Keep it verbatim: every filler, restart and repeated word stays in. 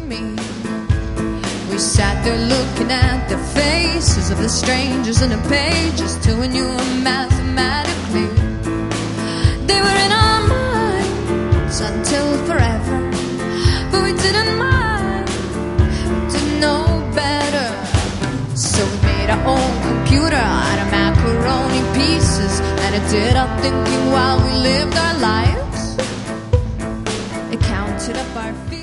me. We sat there looking at the faces of the strangers in the pages till we knew them mathematically. They were in our minds until forever, but we didn't mind, we didn't know better. So we made our own computer out of macaroni pieces, and it did our thinking while we lived our lives. It counted up our feet.